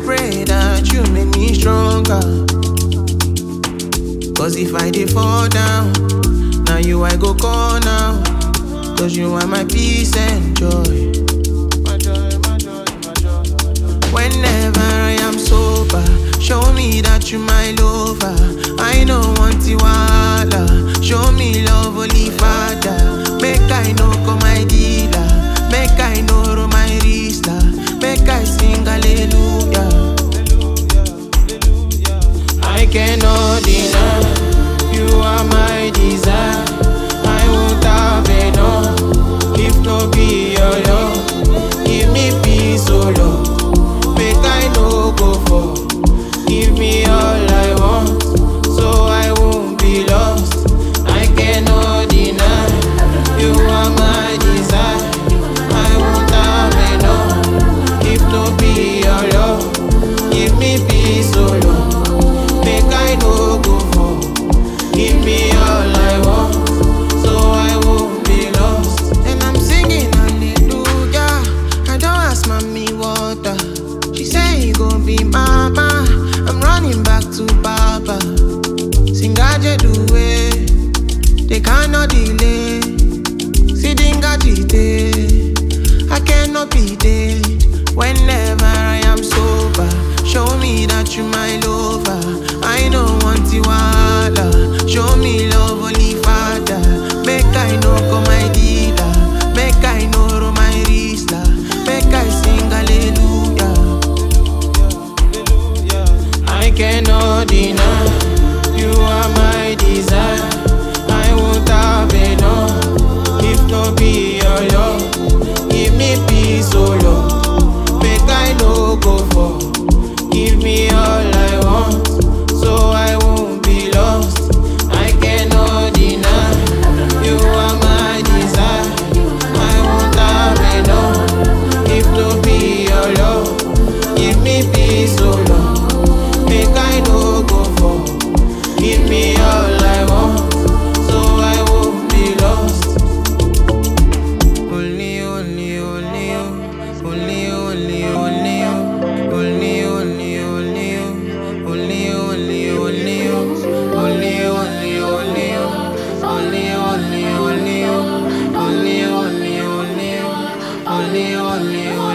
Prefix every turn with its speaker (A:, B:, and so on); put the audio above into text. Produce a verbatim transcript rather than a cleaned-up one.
A: pray that you make me stronger. Cause if I did fall down, now you I go call now. Cause you are my peace and joy. My joy, my joy, my joy, my joy. Whenever I am sober, show me that you my lover. I know want you wahala. Show me love, only Father. Make I know come my dealer. Make I know roll my wristler. Make I sing hallelujah. I cannot deny you are my desire. I won't have enough if no be your love. Give me peace, oh Lord. Make I no go for. Give me all I want, so I won't be lost. I cannot deny you are my desire. I won't have enough if no be your love. Give me peace, oh Lord. Make I no go for. Give me all I want, so I won't be lost. And I'm singing hallelujah. I don't ask mommy water. She say you gon' be mama. I'm running back to Papa. Sing aje do it. They cannot delay. Sitting agitated. I cannot be dead. Whenever I am sober, show me that you my lover. I don't want you wahala. Show me love, only Father. Make I know come my dealer. Make I know roll my wristler. Make I sing hallelujah. I cannot deny you are my desire. I won't have enough if no be your love. Give me peace, oh Lord. Make I no go for. Give me all I want, so I won't be lost. I cannot deny you are my desire. I won't have enough if no be your love. Give me peace, oh Lord. Make I no go for. Give me all I want, so I won't be lost. Only, only, only you. Only, only, only you. Only, only, only you. Only, only, only you. Only, only, only you. Only, only, only you. Only, only, only you. Only, only, only you.